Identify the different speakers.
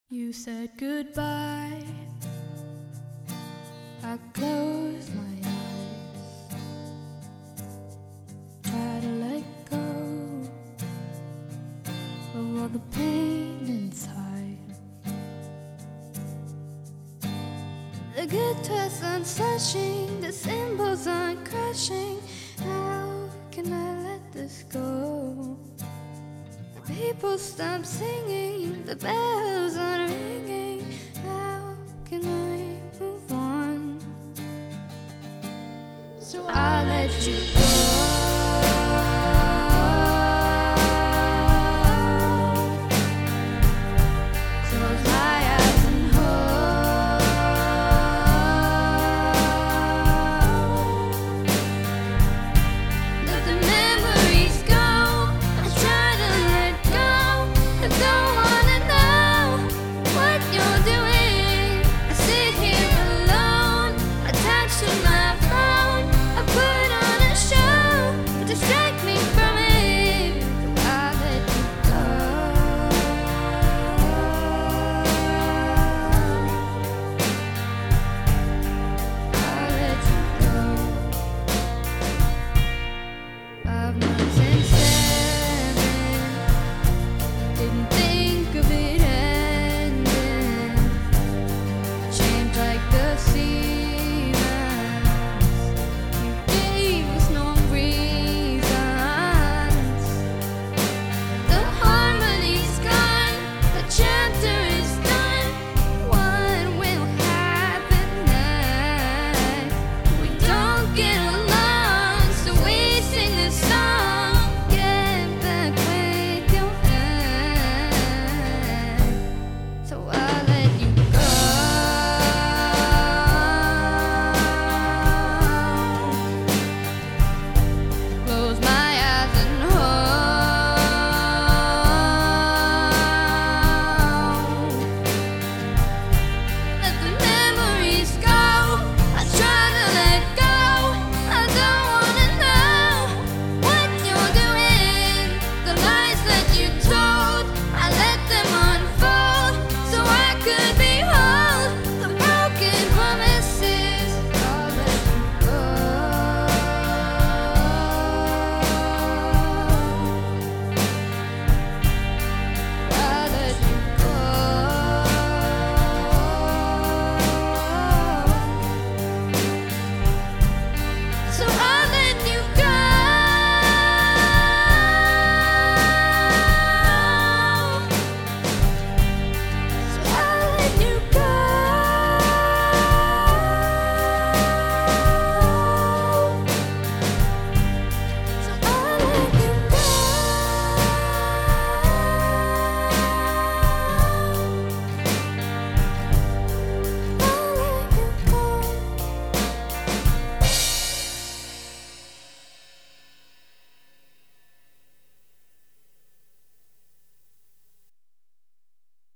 Speaker 1: You said goodbye. I closed my eyes, try to let go of all the pain inside. The guitars aren't slashing, the cymbals aren't crashing. How can I let this go? The people stop singing, the bells aren't ringing. How can I move on? So I let you